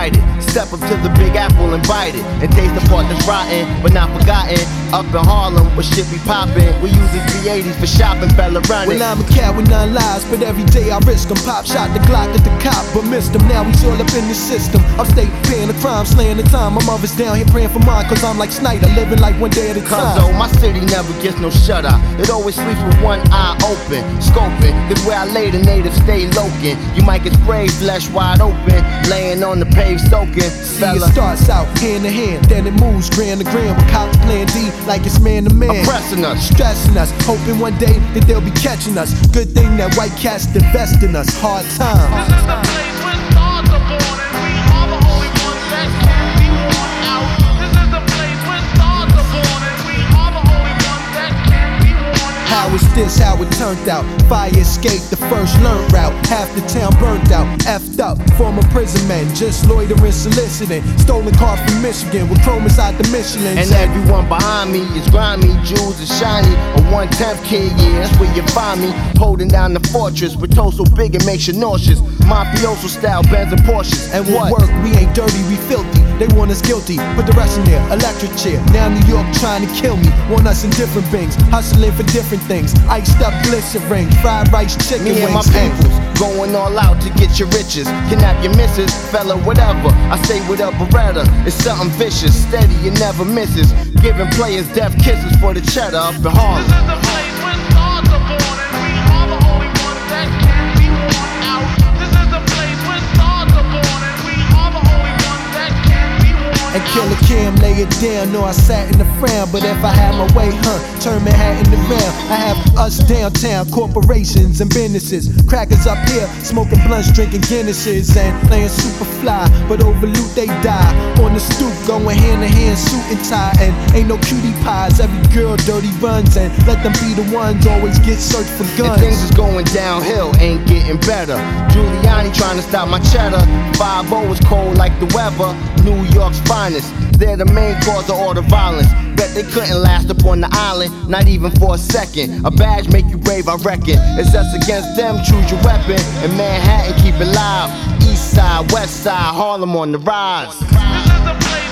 invited. Step up to the Big Apple and bite it, and taste the part that's rotten, but not forgotten. Up in Harlem, where shit be poppin', we use the 380s for shopping, fella running. Well, I'm a cat with 9 lives, but every day I risk them. Pop shot the Glock at the cop, but missed him. Now he's all up in the system. Upstate paying the crime, slaying the time. My mother's down here praying for mine, cause I'm like Snyder, living like one day at a time. Cause my city never gets no shutter. It always sleeps with one eye open, scoping. Cause where I lay, the natives stay loking. You might get sprayed, flesh wide open, laying on the pave soaking. See, it starts out hand to hand, then it moves gram to gram. With cops playing D like it's man to man, oppressing us, stressing us, hoping one day that they'll be catching us. Good thing that white cats invest in us. Hard time. This is the place where stars are born, and we are the only ones that can't be worn out. This is the place where stars are born, and we are the only ones that can't be worn out. How is this how it turned out? Fire escape, the first learned route. Half the town burnt out, effed up, former prison men, just loitering, soliciting. Stolen car from Michigan with chrome inside the Michelin. And everyone behind me is grimy, jewels is shiny. A 1/10 kid, yeah, that's where you find me. Holding down the fortress with toes so big it makes you nauseous. Mafioso style Benz and Porsches. And what work, we ain't dirty, we filthy. They want us guilty, put the rest in there, electric chair. Now New York trying to kill me, want us in different things, hustling for different things. Iced up glycerin, fried rice, chicken me wings. And my peoples going all out to get your riches. Kidnap your missus, fella, whatever. I stay with a Beretta, it's something vicious. Steady, it never misses. Giving players death kisses for the cheddar up in Harlem. This is the place where stars are born, and we are the only ones that can't be worn out. This is the place where stars are born, and we are the only ones that can't be worn out. And Killer Cam lay it down, no I sat in the frown. But if I had my way, turn Manhattan around. I have us downtown, corporations and businesses. Crackers up here, smoking blunts, drinking Guinnesses. And playing super fly, but over loot they die. On the stoop, going hand to hand, suit and tie. And ain't no cutie pies, every girl dirty runs. And let them be the ones, always get searched for guns. And things is going downhill, ain't getting better. Giuliani trying to stop my cheddar. 5-0 is cold like the weather. New York's finest, they're the main cause of all the violence. Bet they couldn't last up on the island, not even for a second. A badge make you brave, I reckon. It's us against them, choose your weapon. In Manhattan, keep it live. East side, west side, Harlem on the rise. This is the place